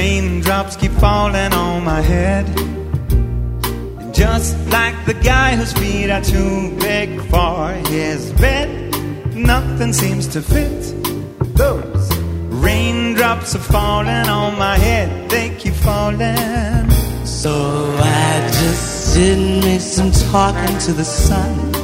Raindrops keep falling on my head, and just like the guy whose feet are too big for his bed, nothing seems to fit. Those raindrops are falling on my head, they keep falling. So I just did me some talking to the sun.